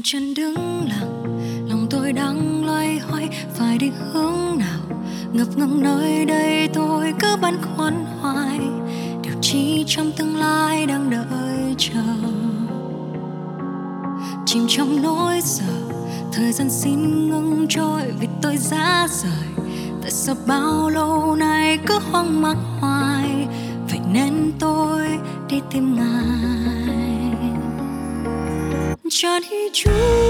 chân đứng lặng, lòng tôi đang loay hoay phải đi hướng nào. Ngập ngừng nơi đây tôi cứ băn khoăn hoài, điều chi trong tương lai đang đợi chờ. Chìm trong nỗi sợ, thời gian xin ngừng trôi vì tôi ra rời. Tại sao bao lâu nay cứ hoang mang hoài, vậy nên tôi đi tìm ngài. Cho đi Chúa,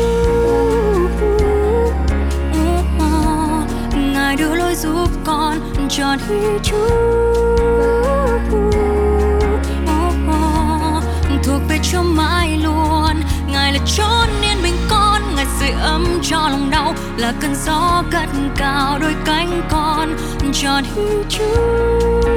ngài đưa lối giúp con. Cho đi Chúa, thuộc về Chúa mãi luôn. Ngài là chốn yên bình con, ngài sưởi ấm cho lòng đau, là cơn gió cất cao đôi cánh con. Cho đi Chúa,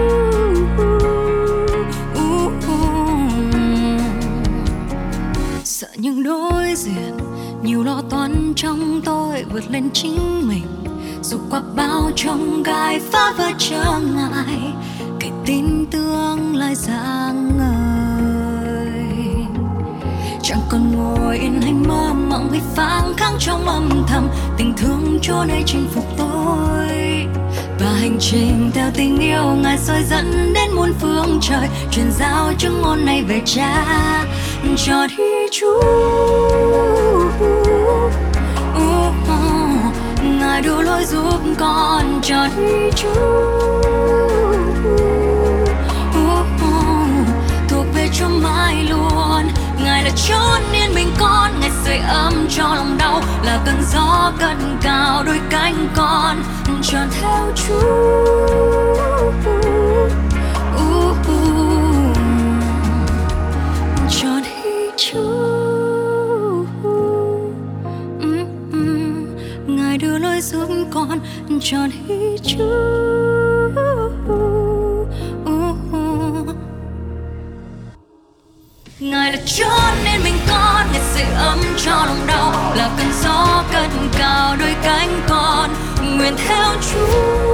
sợ những đối diện nhiều lo toan trong tôi vượt lên chính mình, dù qua bao chông gai phá vỡ trở ngại, cái tin tương lai sáng ngời. Chẳng còn ngồi yên hay mơ mộng hay phang kháng trong âm thầm, tình thương Chúa nơi chinh phục tôi. Và hành trình theo tình yêu ngài soi dẫn đến muôn phương trời, truyền giao chứng ngôn này về Cha. Cho đi Chúa, ngài đưa lối giúp con. Cho đi Chúa, thuộc về Chúa mãi luôn. Ngài là chốn yên bình con, ngài sưởi ấm cho lòng đau, là cơn gió cất cao đôi cánh con. Tròn theo Chúa, cho đi Chúa, ngài đưa lối giúp con. Cho đi Chúa, ngài là chốn nên mình con, ngài sưởi ấm cho lòng đau, là cơn gió cất cao đôi cánh con. Nguyện theo Chúa,